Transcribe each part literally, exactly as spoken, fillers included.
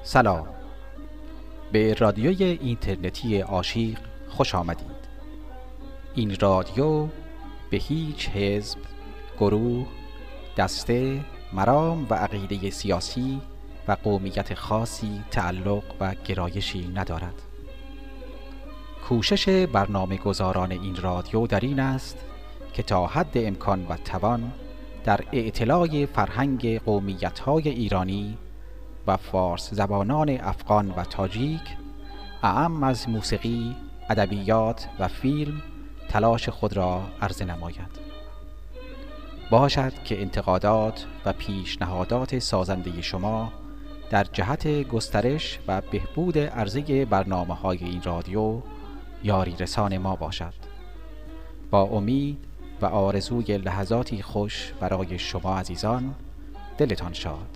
سلام، به رادیوی اینترنتی عاشق خوش آمدید. این رادیو به هیچ حزب، گروه، دسته، مرام و عقیده سیاسی و قومیت خاصی تعلق و گرایشی ندارد. کوشش برنامه گذاران این رادیو در این است که تا حد امکان و توان در اطلاع فرهنگ قومیت‌های ایرانی و فارس زبانان افغان و تاجیک اعم از موسیقی، ادبیات و فیلم تلاش خود را عرضه نماید. باشد که انتقادات و پیشنهادات سازنده شما در جهت گسترش و بهبود عرضه برنامه‌های این رادیو یاری رسان ما باشد. با امید و آرزوی لحظاتی خوش برای شما عزیزان، دلتان شاد.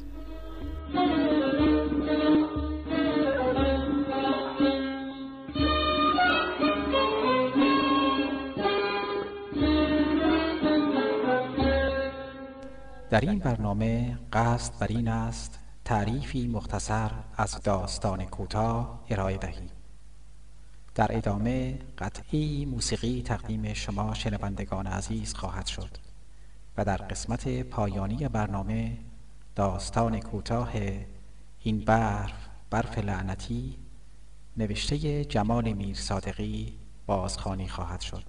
در این برنامه قصد بر این است تعریفی مختصر از داستان کوتاه ارائه دهیم. در ادامه قطعی موسیقی تقدیم شما شنوندگان عزیز خواهد شد و در قسمت پایانی برنامه داستان کوتاه این برف برف لعنتی نوشته جمال میرصادقی بازخوانی خواهد شد.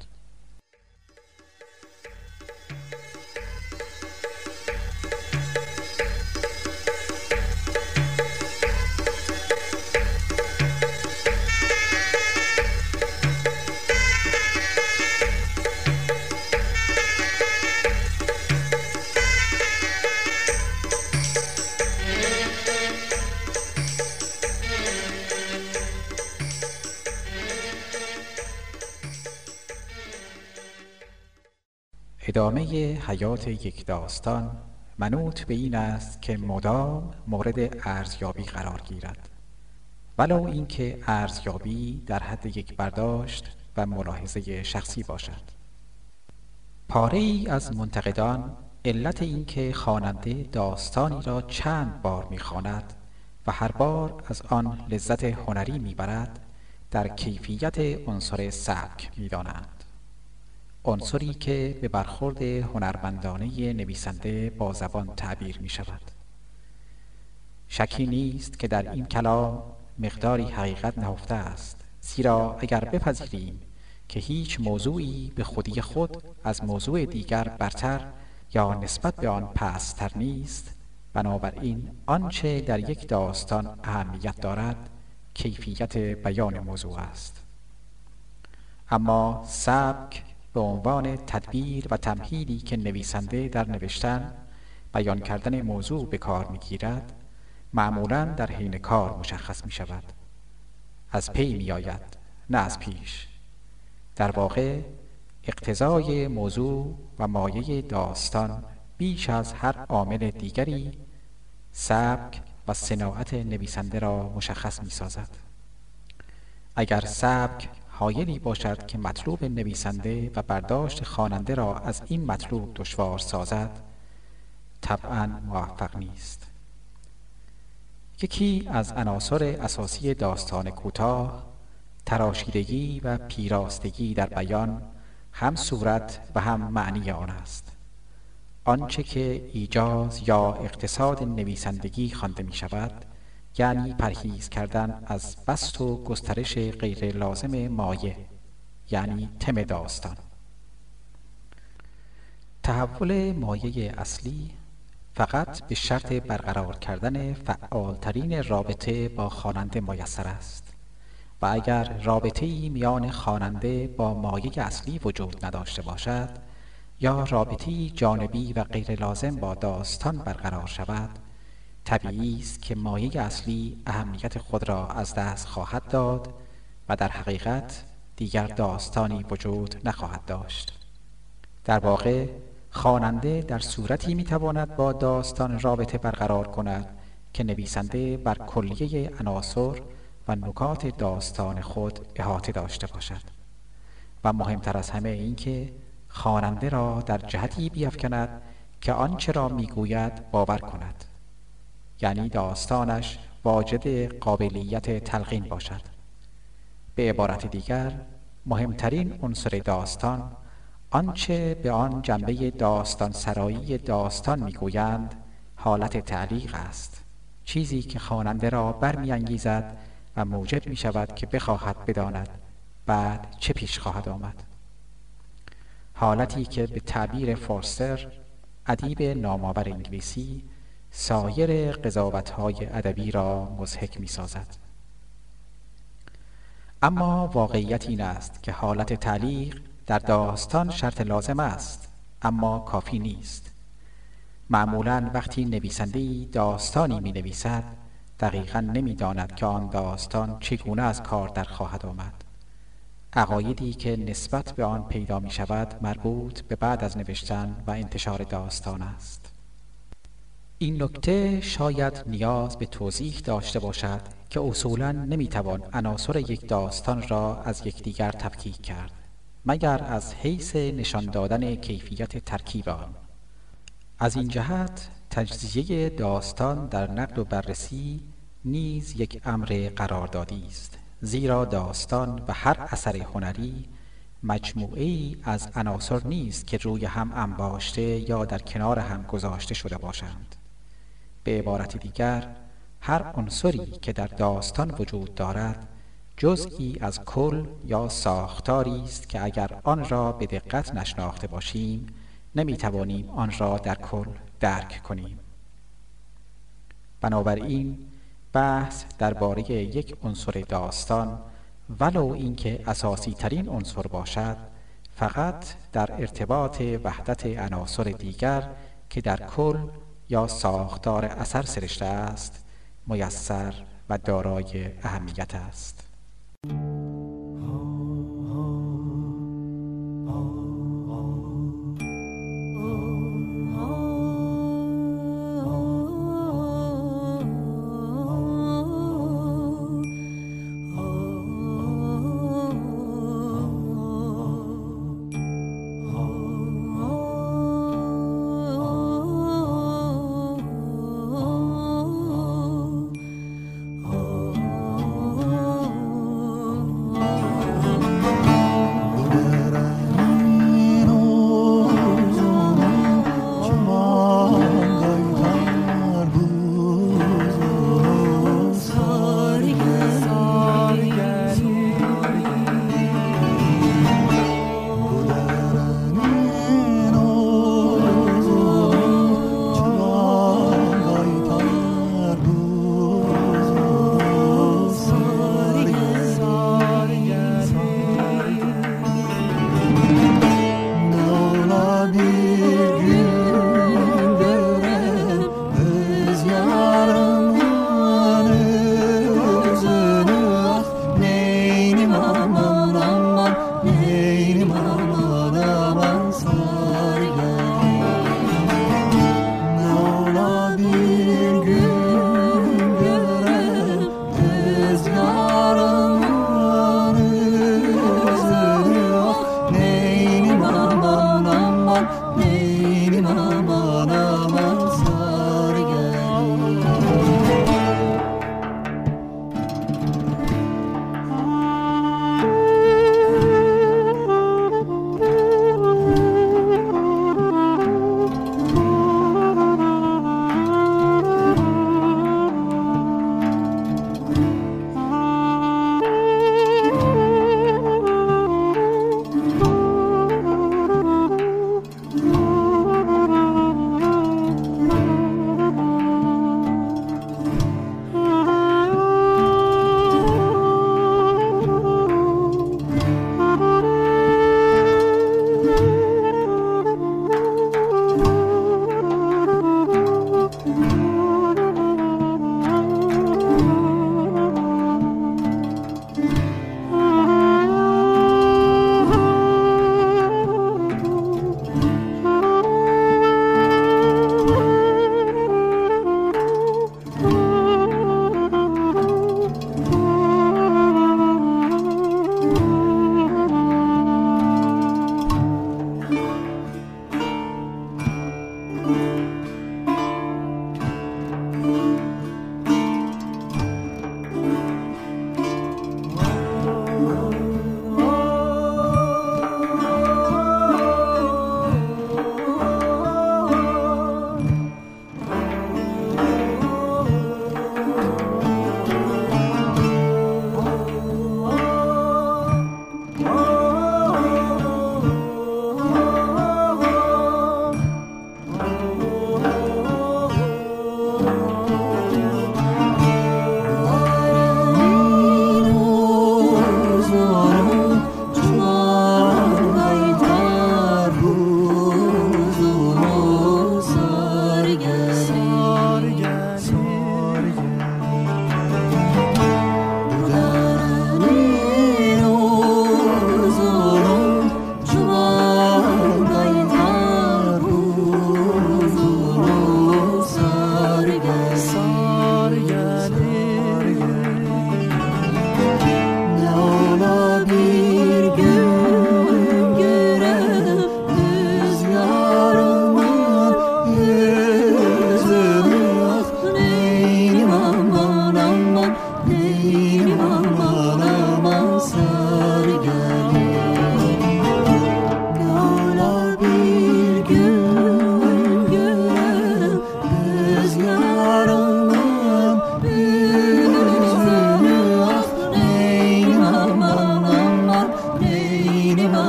ادامه حیات یک داستان منوط به این است که مدام مورد ارزیابی قرار گیرد، ولو اینکه ارزیابی در حد یک برداشت و ملاحظه شخصی باشد. پاره ای از منتقدان علت اینکه خواننده داستانی را چند بار می‌خواند و هر بار از آن لذت هنری می‌برد در کیفیت عنصر سبک می‌دانند، عنصری که به برخورد هنرمندانه نویسنده با زبان تعبیر می شود. شکی نیست که در این کلام مقداری حقیقت نهفته است، زیرا اگر بپذیریم که هیچ موضوعی به خودی خود از موضوع دیگر برتر یا نسبت به آن پست‌تر نیست، بنابراین آنچه در یک داستان اهمیت دارد کیفیت بیان موضوع است. اما سبک به عنوان تدبیر و تمهیدی که نویسنده در نوشتن بیان کردن موضوع به کار می‌گیرد، معمولاً در حین کار مشخص می‌شود. از پی می‌آید، نه از پیش. در واقع اقتضای موضوع و مایه داستان بیش از هر عامل دیگری سبک و صناعت نویسنده را مشخص می‌سازد. اگر سبک حایلی باشد که مطلوب نویسنده و برداشت خواننده را از این مطلوب دشوار سازد، طبعاً موفق نیست. یکی از عناصر اساسی داستان کوتاه تراشیدگی و پیراستگی در بیان هم صورت و هم معنی آن است. آنچه که ایجاز یا اقتصاد نویسندگی خوانده می شود، یعنی پرهیز کردن از بسط و گسترش غیر لازم مایه، یعنی تم داستان. تحول مایه اصلی فقط به شرط برقرار کردن فعالترین رابطه با خواننده میسر است و اگر رابطه‌ای میان خواننده با مایه اصلی وجود نداشته باشد یا رابطه‌ای جانبی و غیر لازم با داستان برقرار شود، طبیعی است که مایه اصلی اهمیت خود را از دست خواهد داد و در حقیقت دیگر داستانی وجود نخواهد داشت. در واقع خواننده در صورتی میتواند با داستان رابطه برقرار کند که نویسنده بر کلیه عناصر و نکات داستان خود احاطه داشته باشد و مهمتر از همه این که خواننده را در جهتی بیفکند که آنچه را میگوید باور کند، یعنی داستانش واجد قابلیت تلقین باشد. به عبارت دیگر، مهمترین عنصر داستان، آنچه به آن جنبه داستان سرایی داستان میگویند، حالت تعلیق است، چیزی که خواننده را برمی‌انگیزد و موجب می شود که بخواهد بداند بعد چه پیش خواهد آمد. حالتی که به تعبیر فورستر، ادیب نامآور انگلیسی، سایر قضاوت‌های ادبی را مضحک می‌سازد. اما واقعیت این است که حالت تعلیق در داستان شرط لازم است، اما کافی نیست. معمولاً وقتی نویسنده‌ای داستانی می‌نویسد، دقیقاً نمی‌داند که آن داستان چگونه از کار در خواهد آمد. عقایدی که نسبت به آن پیدا می‌شود مربوط به بعد از نوشتن و انتشار داستان است. این نکته شاید نیاز به توضیح داشته باشد که اصولاً نمی‌توان عناصر یک داستان را از یکدیگر تفکیک کرد، مگر از حیث نشان دادن کیفیت ترکیب آن. از این جهت تجزیه داستان در نقد و بررسی نیز یک امر قراردادی است، زیرا داستان و هر اثر هنری مجموعه‌ای از عناصر نیست که روی هم انباشته یا در کنار هم گذاشته شده باشند. به عبارت دیگر، هر عنصری که در داستان وجود دارد جزئی از کل یا ساختاری است که اگر آن را به دقت نشناخته باشیم نمی‌توانیم آن را در کل درک کنیم. بنابراین بحث درباره یک عنصر داستان، ولو اینکه اساسی ترین عنصر باشد، فقط در ارتباط وحدت عناصر دیگر که در کل یا ساختار اثر سرشته است میسر و دارای اهمیت است.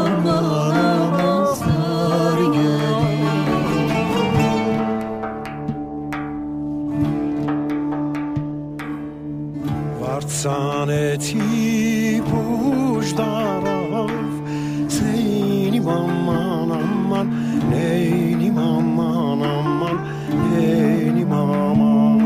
Saneti pujdaraf Seyni aman aman Neyni aman aman Neyni aman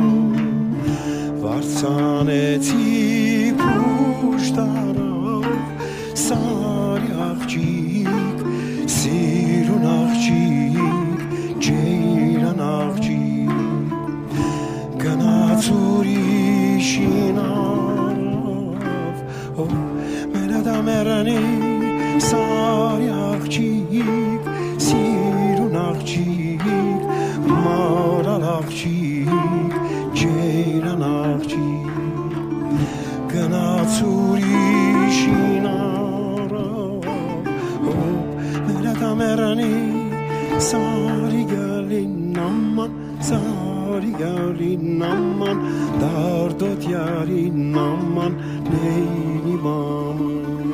Varsaneti pujdaraf Sari akcik Sirun akcik Ceylan akcik Ganaturi şinan Merani saryakçik sirunakçik maralakçik ceylanakçik ganatsuri şinara merada merani sarigalin aman sarigalin aman dardot yarin aman neyni mama.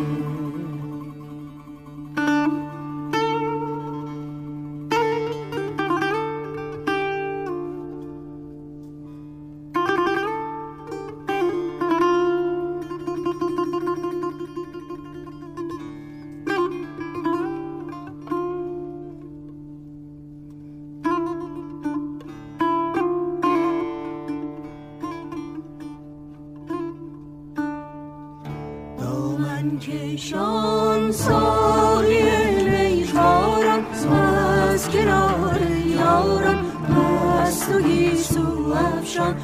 کشان ساقی میخوارم از کنار یارم از تو گیسو افشان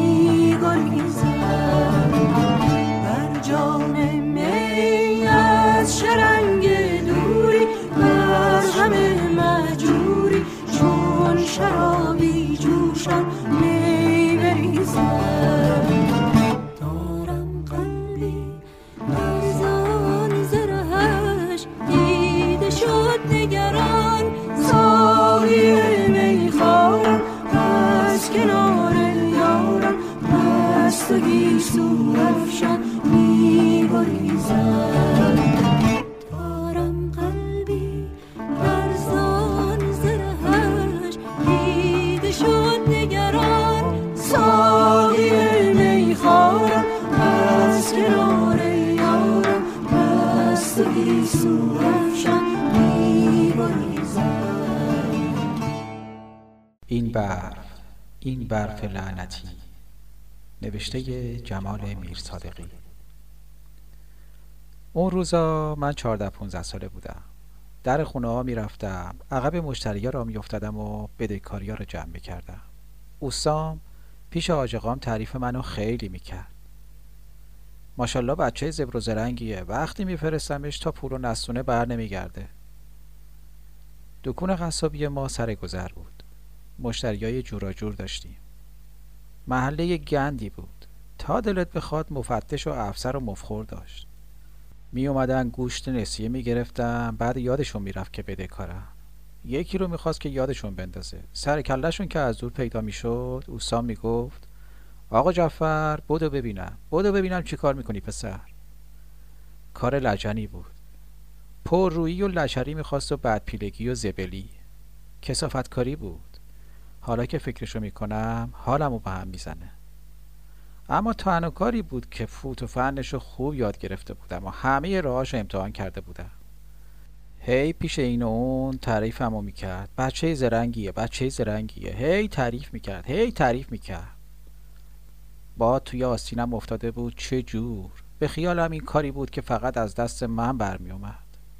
میگریزم بر جام می از شرنگ دوری بر غم مهجوری چون شرابی جوشان می بریزم دارم قلبی شد نگران ساقی میخوارم از کنار یارم از تو گیسو افشان میگریزم دارم قلبی لرزان زرهش دیده شد نگران ساقی میخوارم از کنار یارم از تو گیسو افشان. این برف این برف لعنتی. نوشته جمال میرصادقی. اون روزا من چهارده پونزده ساله بودم. در خونه ها می رفتم، عقب مشتری ها را می افتادم و بدهکاری ها را جمع می کردم. اوستام پیش حاج آقام تعریف منو خیلی می کرد. ماشالله بچه زبر و زرنگیه، وقتی می فرستمش تا پول و نستونه بر نمی گرده. دکون قصابی ما سر گذر بود. مشتریای جورا جور داشتیم. محله گندی بود. تا دلت بخواد مفتش و افسر و مفخور داشت. می اومدن گوشت نسیه می گرفتن، بعد یادشون می رفت که بدهکارن. یکی رو می خواست که یادشون بندازه. سر کلهشون که از دور پیدا می شد، اوستام می گفت آقا جعفر بدو ببینم بدو ببینم چی کار میکنی پسر. کار لجنی بود. پر رویی و لشری میخواست و بدپیلگی و زبلی. کثافتکاری بود. حالا که فکرشو میکنم حالمو به هم میزنه. اما تنها بود که فوت و فنشو خوب یاد گرفته بودم و همه راهاشو امتحان کرده بودم. هی پیش این و اون تعریفمو میکرد. بچه زرنگیه بچه زرنگیه. هی تعریف میکرد هی تعریف میکرد. باد توی آستینم افتاده بود. چه جور. به خیالم این کاری بود که فقط از دست من برمی اومد.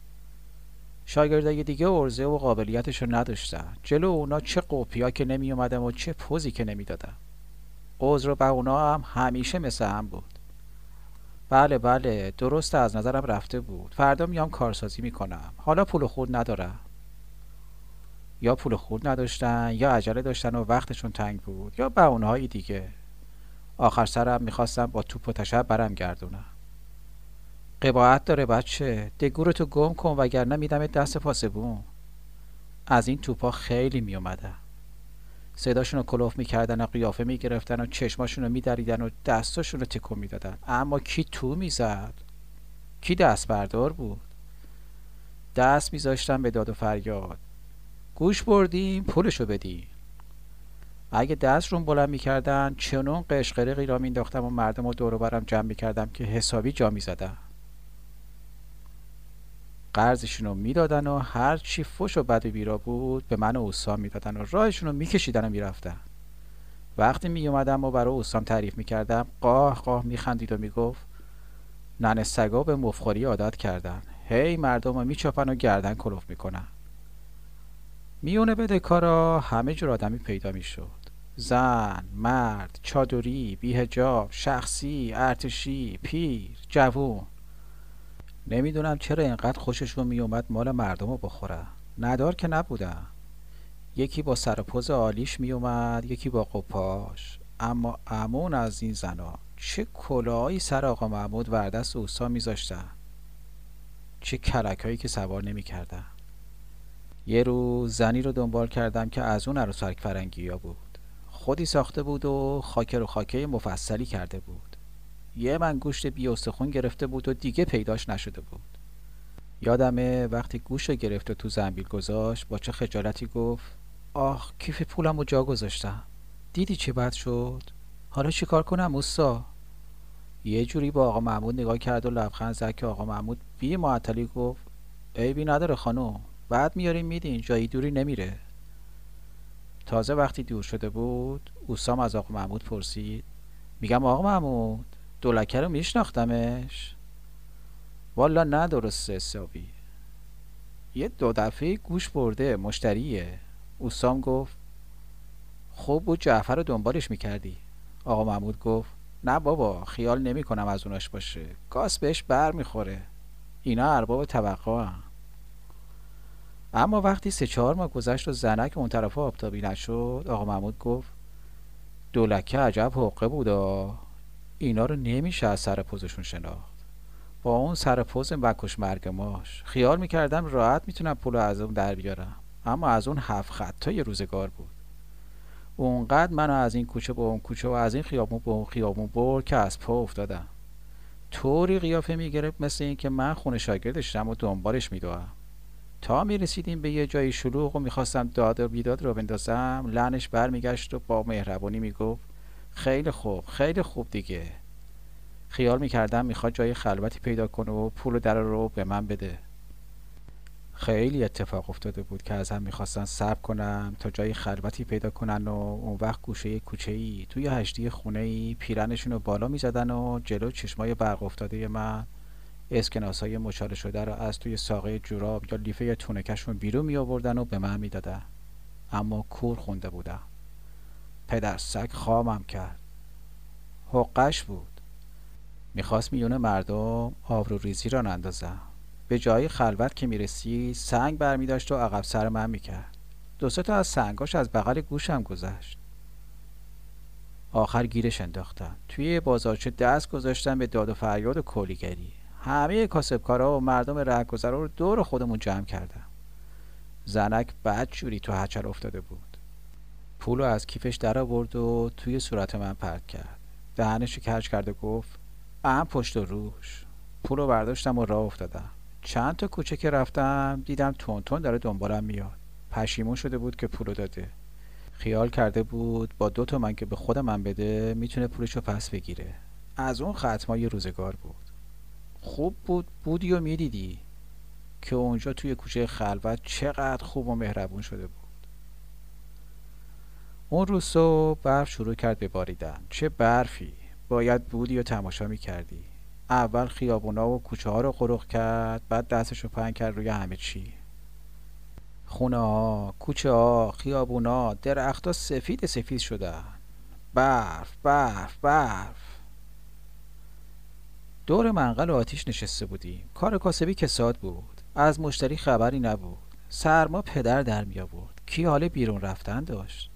شاگردای دیگه عرضه و قابلیتشو نداشتن. جلو اونا چه قوپیا که نمی اومدم و چه پوزی که نمی دادم. عذر و بهونه هم همیشه مثل هم بود. بله بله درست از نظرم رفته بود. فردا میام کارسازی میکنم. حالا پول خورد ندارم. یا پول خورد نداشتن یا عجله داشتن و وقتشون تنگ بود یا بهونه های دیگه. آخر سرم میخواستم با توپ و تشب برم گردونم. قباحت داره بچه، دگورتو گم کن وگرنه میدم دست پاسبون. از این توپا خیلی میومدن. صداشونو کلوف میکردن و قیافه میگرفتن و چشماشونو میدریدن و دستاشونو تکون میدادن. اما کی تو میزد؟ کی دست بردار بود؟ دست میذاشتم به داد و فریاد. گوش بردیم پولشو بدی. اگه دست رو بلند میکردن چنون قشقرقی را مینداختم و مردم رو دور و برم جمع میکردم که حسابی جا میزدن. قرضشون رو میدادن و هر چی فوش و بد و بیرا بود به من و اوسام میدادن و راهشون رو میکشیدن و میرفتن. وقتی میومدم و برای اوسام تعریف میکردم قاه قاه میخندید و میگفت ننه سگا به مفخوری عادت کردن، هی مردم رو میچاپن و گردن کلوف میکنن. میونه بدهکارا همه جور آدمی پیدا میشد، زن، مرد، چادری، بی‌حجاب، شخصی، ارتشی، پیر، جوون. نمیدونم چرا اینقدر خوششون میومد مال مردم رو بخورن. ندار که نبودن. یکی با سر و پوز عالیش میومد، یکی با قپاش. اما امون از این زنا چه کلاهایی سر آقا محمود وردست و اوسا میذاشتن، چه کلکایی که سوار نمیکردن. یه روز زنی رو دنبال کردم که از اون عروسک فرنگی ها بود. خودی ساخته بود و خاکر و خاکه مفصلی کرده بود. یه من گوشت بی استخون گرفته بود و دیگه پیداش نشده بود. یادمه وقتی گوشت گرفت و تو زنبیل گذاشت با چه خجالتی گفت آخ کیف پولم رو جا گذاشتم. دیدی چه بد شد؟ حالا چی کار کنم اوستا؟ یه جوری با آقا محمود نگاه کرد و لبخند زد که آقا محمود بی معطلی گفت عیبی نداره خانم، بعد میاریم میدین، جایی دوری نمیره. تازه وقتی دور شده بود اوسام از آقا محمود پرسید میگم آقا محمود دولکه رو میشناختمش؟ والا نه درسته حسابی. یه دو دفعه گوش برده مشتریه. اوسام گفت خوب بود جعفر رو دنبالش میکردی. آقا محمود گفت نه بابا خیال نمی کنم از اوناش باشه، گاز بهش بر میخوره، اینا ارباب توقع هم. اما وقتی سه چهار ماه گذشت و زنک اون طرف آبتابی نشد آقا محمود گفت دولکه عجب حقه بودا، اینا رو نمیشه از سر پوزشون شناخت. با اون سر پوز مکش مرگ ماش خیال میکردم راحت میتونم پولو از اون در بیارم، اما از اون هفت خطای روزگار بود. اونقدر منو از این کوچه به اون کوچه و از این خیابون به اون خیابون برد که از پا افتادم. طوری قیافه میگرفت مثل این که من خونه شاگردشم و دنبالش میدوام. تا میرسیدیم به یه جایی شلوغ و میخواستم داد و بیداد رو بندازم لعنش برمیگشت و با مهربانی میگفت خیلی خوب خیلی خوب دیگه. خیال میکردم میخواد جای خلوتی پیدا کنه و پول در رو به من بده. خیلی اتفاق افتاده بود که از هم میخواستن صبر کنم تا جای خلوتی پیدا کنن و اون وقت گوشه کوچه‌ای توی هشتی خونه‌ای پیرنشون رو بالا میزدن و جلو چشمای برق افتاده من اسکناسای مچاله شده رو از توی ساقه جوراب یا لیفه تونکشون بیرون می آوردن و به من می دادن. اما کور خونده بودم. پدر سگ خامم کرد. حقش بود. میخواست میون مردم آبرو ریزی را نندازم. به جای خلوت که میرسید سنگ برمی داشت و عقب سر من میکرد. دو سه تا از سنگاش از بغل گوشم گذشت. آخر گیرش انداختم. توی بازارچه دست گذاشتم به داد و فریاد و کولیگری. همه کاسبکارا و مردم رهگذرا رو دور خودمون جمع کردم. زنک بد جوری تو هچل افتاده بود. پولو از کیفش در آورد و توی صورت من پرت کرد. دهنشو کج کرد و گفت ام پشت و روش. پولو برداشتم و راه افتادم. چند تا کوچه که رفتم دیدم تون تون داره دنبالم میاد. پشیمون شده بود که پولو داده. خیال کرده بود با دو تومن که به خود من بده میتونه پولشو پس بگیره. از اون ختمای روزگار بود. خوب بود بودی و میدیدی که اونجا توی کوچه خلوت چقدر خوب و مهربون شده بود. اون روز صبح برف شروع کرد به باریدن. چه برفی! باید بودی و تماشا میکردی. اول خیابونا و کوچه ها رو قرق کرد، بعد دستشو پهن کرد روی همه چی. خونه ها، کوچه ها، خیابونا، درخت ها سفید سفید شدن. برف برف برف. دور منقل و آتیش نشسته بودیم. کار کاسبی کساد بود. از مشتری خبری نبود. سرما پدر در می آورد. کی حال بیرون رفتن داشت؟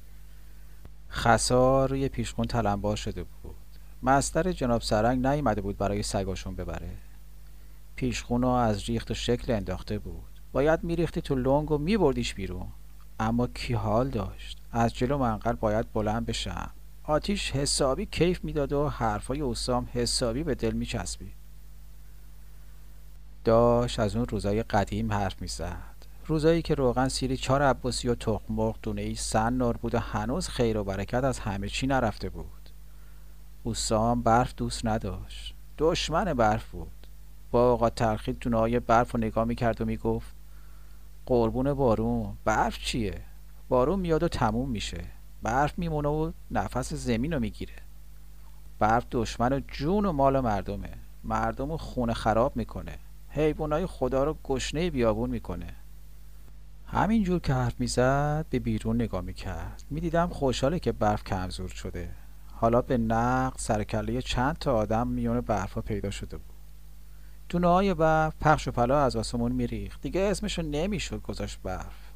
خسار روی پیشخون تلمبار شده بود. مستر جناب سرنگ نیامده بود برای سگاشون ببره. پیشخونو از ریخت و شکل انداخته بود. باید میریختی تو لنگ و میبردیش بیرون. اما کی حال داشت؟ از جلو منقل باید بلند بشم. آتیش حسابی کیف میداد و حرفای اوسام حسابی به دل میچسبید. داشت از اون روزای قدیم حرف میزد، روزایی که روغن سیری چهار عباسی و تخم مرغ دونه ای سنار بود و هنوز خیر و برکت از همه چی نرفته بود. اوسام برف دوست نداشت، دشمن برف بود. با اوقات تلخی دونه های برف رو نگاه میکرد و میگفت قربون بارون، برف چیه؟ بارون میاد و تموم میشه، برف میمونه و نفس زمین رو میگیره. برف دشمن و جون و مال مردمه، مردم رو خونه خراب میکنه، حیوانای خدا رو گشنه بیابون میکنه. همینجور که حرف میزد به بیرون نگاه میکرد. میدیدم خوشحاله که برف کمزور شده. حالا به نقد سرکله چند تا آدم میون برفا پیدا شده بود. دونه های برف پخش و پلا از آسمون میریخت، دیگه اسمشو نمیشد گذاشت برف.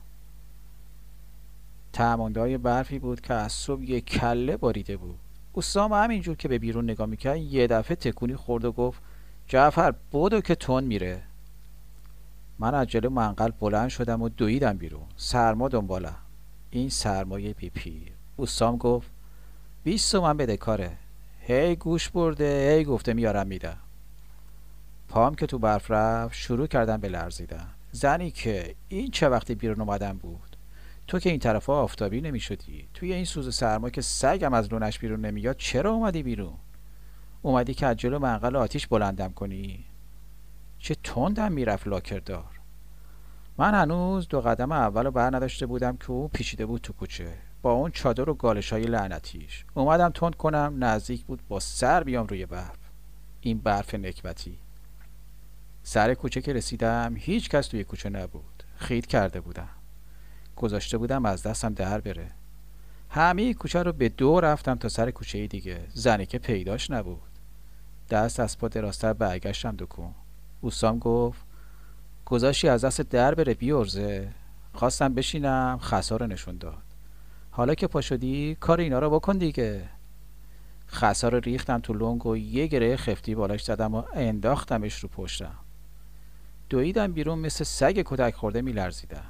تماندهای برفی بود که از صبح یک کله باریده بود. اوسام همینجور که به بیرون نگاه میکرد یه دفعه تکونی خورد و گفت جعفر بدو که تون میره. من از جلو منقل بلند شدم و دویدم بیرون. سرما دنبالم، این سرمایه بی پیر. اوسام گفت بیست تومن بده کاره. هی گوش برده، هی گفته میارم میدم. پام که تو برف رفت شروع کردم به لرزیدن. زنی که این چه وقتی بیرون اومدن بود؟ تو که این طرفا آفتابی نمی شدی، توی این سوز سرما که سگم از لونش بیرون نمیاد چرا اومدی بیرون؟ اومدی که از جلو منقل آتیش بلندم کنی؟ چه تندم میرفت لاکردار. من هنوز دو قدم اولو بر نداشته بودم که او پیچیده بود تو کوچه با اون چادر و گالشای لعنتیش. اومدم تند کنم، نزدیک بود با سر بیام روی برف. این برف نکبتی. سر کوچه که رسیدم هیچ کس توی کوچه نبود. خید کرده بودم، گذاشته بودم از دستم در بره. همه کوچه رو به دو رفتم تا سر کوچه دیگه. زنی که پیداش نبود. دست از پا دراستر برگشتم دکون. اوسام گفت گذاشتی از دست در بره بیورزه. خواستم بشینم، خسا رو نشون داد. حالا که پا شدی کار اینا رو بکن دیگه. خسا رو ریختم تو لنگ و یه گره خفتی بالاش زدم و انداختمش رو پشتم. دویدم بیرون مثل سگ کتک خورده میلرزیدم.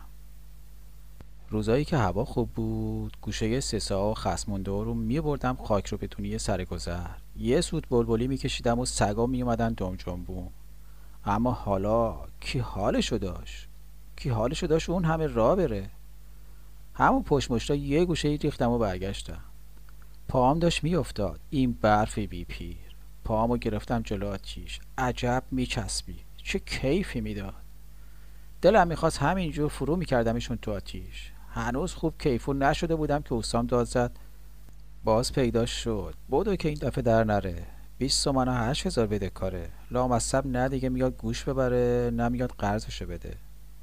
روزایی که هوا خوب بود گوشه سه سا و خصمونده رو میبردم خاک رو بتونی سرگذر. یه سود بلبلی میکشیدم و سگا میومدن دم جنبون. اما حالا کی حالشو داشت؟ کی حالشو داشت اون همه راه بره؟ همون پشت مشتا یه گوشه ریختم و برگشتم. پاهم داشت میافتاد. این برف بی پیر. پاهامو گرفتم جلو آتیش. عجب میچسبی، چه کیفی میداد. دلم میخواست همینجور فرو میکردمشون تو آتیش. هنوز خوب کیفو نشده بودم که اوسام داد زد باز پیدا شد. بدو که این دفعه در نره. بیست تومن و هشت هزار بده کاره. لامصب نه دیگه میاد گوش ببره نه میاد قرضشو بده.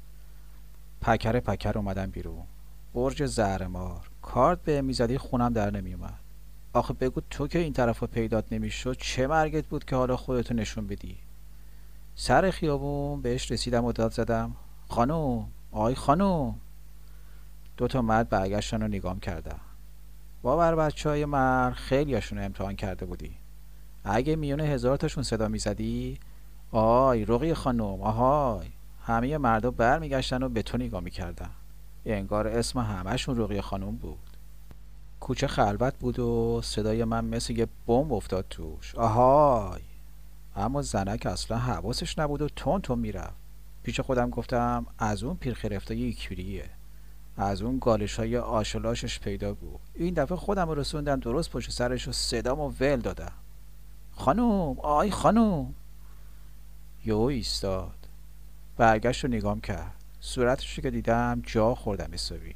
پکر پکر اومدم بیرون. برج زهرمار. کارت به میزدی خونم در نمیومد. آخه بگو تو که این طرفا پیدات نمیشد چه مرگت بود که حالا خودتو نشون بدی؟ سر خیابون بهش رسیدم و داد زدم خانوم، آی خانوم. دوتا مرد برگشتن و نگام کردم. باور بچه های من خیلی هاشون امتحان کرده بودی. اگه میون هزار تاشون صدا میزدی آی رقیه خانوم آهای، همه مردا بر میگشتن و به تو نگاه میکردن. انگار اسم همهشون رقیه خانوم بود. کوچه خلوت بود و صدای من مثل یه بمب افتاد توش. آهای. اما زنک اصلا حواسش نبود و تون تون میرفت. پیش خودم گفتم از اون پیرخرفتای یکیریه، از اون گالش های آشلاشش پیدا بود. این دفعه خودم رو رسوندم درست پشت سرش و صدامو ول دادم. خانوم، آی خانوم. یهو ایستاد، برگشت و نگام کرد. صورتش که دیدم جا خوردم حسابی.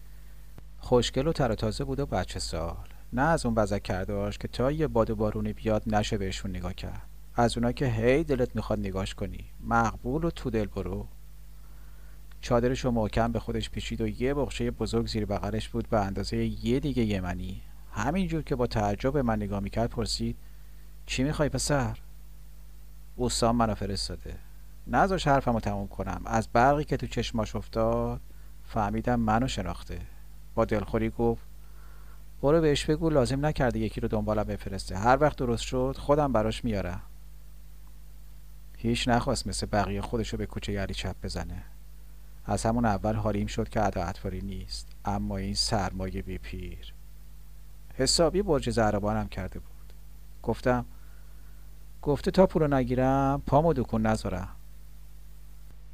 خوشگل و تر و تازه بود و بچه سال. نه از اون بزک کرداش که تا یه باد و بارونی بیاد نشه بهشون نگاه کرد. از اونا که هی دلت میخواد نگاش کنی. مقبول و تو دل برو. چادرشو محکم به خودش پیچید و یه بخچه بزرگ زیر بغلش بود به اندازه یه دیگه یمنی. همینجور که با تعجب به من نگاه میکرد پرسید چی میخوای پسر؟ اوسام منو فرستاده. نذاش حرفمو تموم کنم. از برقی که تو چشماش افتاد فهمیدم منو شناخته. با دلخوری گفت برو بهش بگو لازم نکرده یکی رو دنبالم بفرسته. هر وقت درست شد خودم براش میارم. هیچ نخواست مثل بقیه خودشو به کوچه علی چپ بزنه. از همون اول حالیم شد که ادا اطواری نیست. اما این سرمایه بی پیر حسابی برج زهربانم کرده بود. گفتم گفته تا پولو نگیرم پامو دکون نذارم.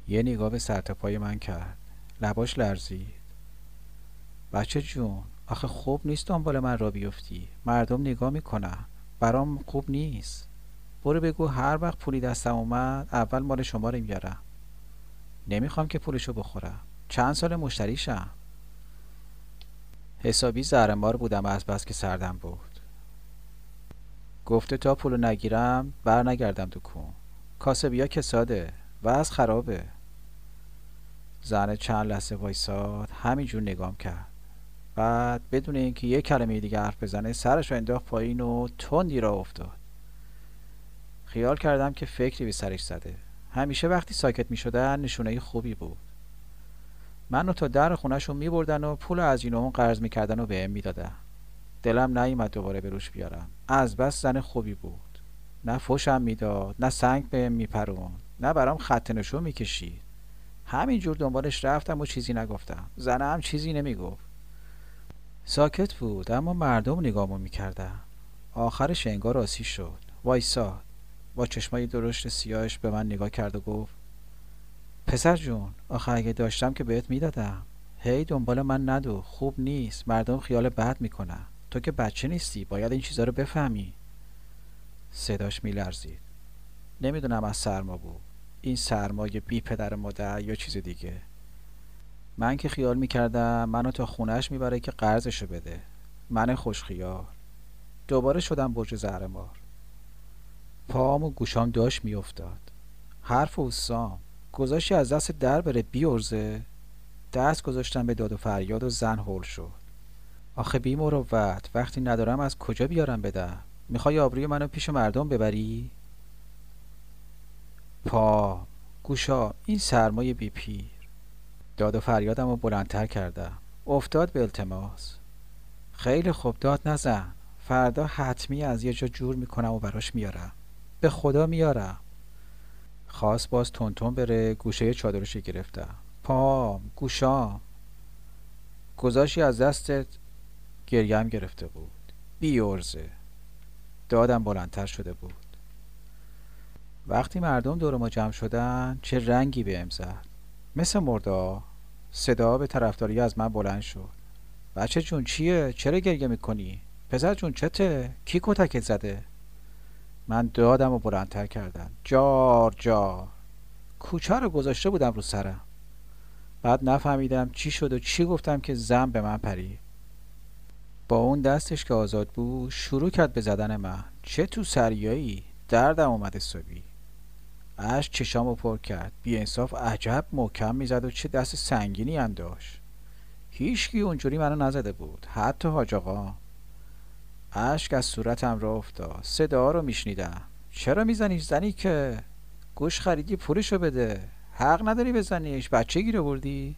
یه نگاه به سر تا پای من کرد. لباش لرزید. بچه جون، آخه خوب نیست دنبال من را بیفتی. مردم نگاه میکنن. برام خوب نیست. برو بگو هر وقت پولی دستم اومد اول مال شما رو میارم. نمیخوام که پولشو بخورم. چند سال مشتریشم. حسابی زهرمار بودم از بس که سردم بود. گفته تا پولو نگیرم بر نگردم تو کون. کاسبیا کساده. وضع خرابه. زنه چند لحظه وایساد، همینجور نگام کرد. بعد بدون اینکه یک کلمه دیگه حرف بزنه سرش رو انداخت پایین و تندی را افتاد. خیال کردم که فکری به سرش زده. همیشه وقتی ساکت می شدن نشونه خوبی بود. منو تا در خونه‌شون می بردن و پول از این و اون قرض می کردن و بهم می دادن. دلم نیومد دوباره به روش بیارم. از بس زن خوبی بود. نه فوشم میداد، نه سنگ بهم میپرون، نه برام خط نشون میکشید. همینجور دنبالش رفتم و چیزی نگفتم. زنه هم چیزی نمیگفت. ساکت بود اما مردم نگامو میکردن. آخرش انگار راضی شد. وایساد. با چشمای درشت سیاهش به من نگاه کرد و گفت پسر جون، آخه اگه داشتم که بهت میدادم. هی دنبال من ندو. خوب نیست. مردم خیال بد میکنن. تو که بچه نیستی. باید این چیزا رو بفهمی. صداش میلرزید. نمیدونم از سرما بود. این سرمای بی پدر مادر یا چیز دیگه. من که خیال میکردم منو تا خونهش میبره که قرضشو بده. من خوشخیال. دوباره شدم برج زهرمار. پام و گوشام داشت میافتاد. حرف اوسام گذاشتی از دست در بره بیورزه. دست گذاشتم به داد و فریاد و زن هول شد. آخه بی مروت، وقتی ندارم از کجا بیارم بدم؟ میخوای آبروی منو پیش مردم ببری؟ پا گوشا این سرمایه بی پیر. داد و فریادم رو بلندتر کردم. افتاد به التماس. خیلی خوب داد نزن. فردا حتمی از یه جا جور میکنم و براش میارم. به خدا میارم. خواست باز تونتون بره. گوشه چادرشو گرفتم. پام گوشام گذاشتی از دستت. گریم گرفته بود. بی ارزه. دادم بلندتر شده بود. وقتی مردم دور ما جمع شدن چه رنگی بهم زد. مثل مردا. صدا به طرفداری از من بلند شد. بچه جون چیه؟ چرا گریه میکنی؟ پسر جون چته؟ کی کتکت زده؟ من دادم و بلندتر کردم. جار جار. کوچه رو گذاشته بودم رو سرم. بعد نفهمیدم چی شد و چی گفتم که زن به من پرید. با اون دستش که آزاد بود شروع کرد به زدن من. چه تو سریایی؟ دردم اومده صبحی. اشک چشامو پر کرد. بی انصاف عجب محکم میزد و چه دست سنگینی هم داشت. هیچکی اونجوری منو نزده بود. حتی حاج آقا. اشک از صورتم را افتاد. صدا رو میشنیدم. چرا میزنی؟ زنی که گوش خریدی پولشو بده. حق نداری بزنیش. بچه گیر آوردی؟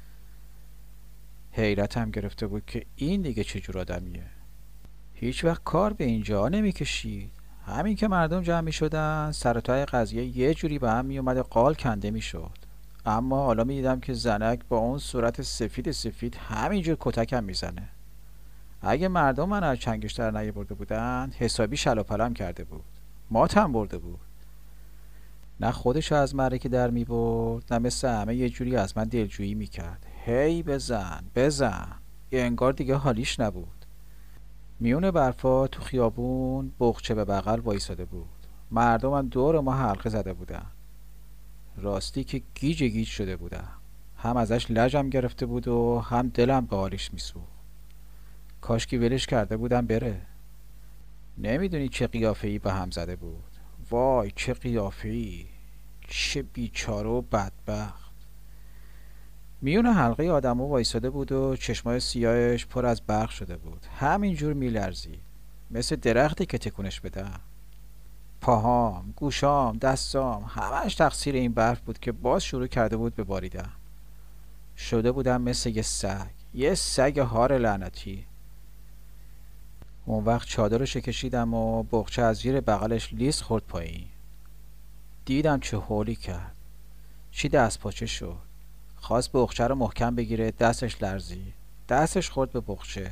حیرتم گرفته بود که این دیگه چه جور آدمیه. هیچ وقت کار به اینجا نمیکشید. همین که مردم جمع می شدن سر تای قضیه یه جوری به هم می اومد و قال کنده می شد. اما حالا می دیدم که زنک با اون صورت سفید سفید همینجور کتکم می زنه. اگه مردم من از چنگش در نیاورده بودن حسابی شل و پلم کرده بود. ماتم برده بود. نه خودش از معرکه در می برد نه مثل همه یه جوری از من دلجویی می کرد. هی بزن بزن. انگار دیگه حالیش نبود. میون برفا تو خیابون بغچه به بغل وایساده بود. مردم هم دور ما حلقه زده بودن. راستی که گیج گیج شده بودم. هم ازش لجم گرفته بود و هم دلم به حالش میسوخت. کاش که ولش کرده بودم بره. نمیدونی چه قیافه‌ای به هم زده بود. وای چه قیافه‌ای. چه بیچاره و بدبخت. میون حلقه آدمو وایساده بود و چشمای سیاهش پر از برق شده بود. همینجور میلرزید. مثل درختی که تکونش بدم. پاهام، گوشام، دستام همش تقصیر این برف بود که باز شروع کرده بود به باریدن. شده بودم مثل یه سگ. یه سگ هار لعنتی. اون وقت چادرشو کشیدم و بغچه از زیر بغلش لیز خورد پایین. دیدم چه هولی کرد. چی دست پاچه شد. خواست بغچه رو محکم بگیره. دستش لرزید. دستش خورد به بغچه.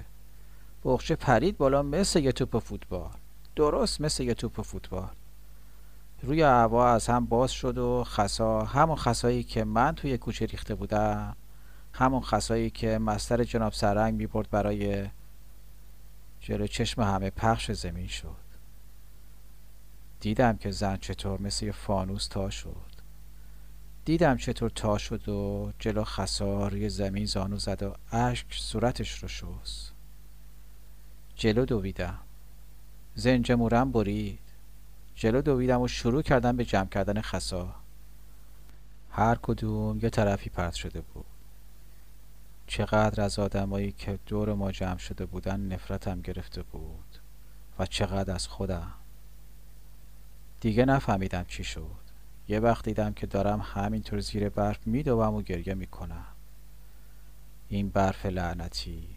بغچه پرید بالا مثل یه توپ فوتبال. درست مثل یه توپ فوتبال. روی هوا از هم باز شد و خسا، همون خسایی که من توی کوچه ریخته بودم، همون خسایی که مستر جناب سرنگ میبرد برای جلو چشم همه پخش زمین شد. دیدم که زن چطور مثل یه فانوس تا شد. دیدم چطور تا شد و جلو خسا روی زمین زانو زد و اشک صورتش رو شست. جلو دویدم، زنج مورم برید. جلو دویدم و شروع کردم به جمع کردن خسا. هر کدوم یه طرفی پرت شده بود. چقدر از آدمایی که دور ما جمع شده بودن نفرتم گرفته بود و چقدر از خودم. دیگه نفهمیدم چی شد. یه وقت دیدم که دارم همینطور زیر برف میدوم و گریه میکنم. این برف لعنتی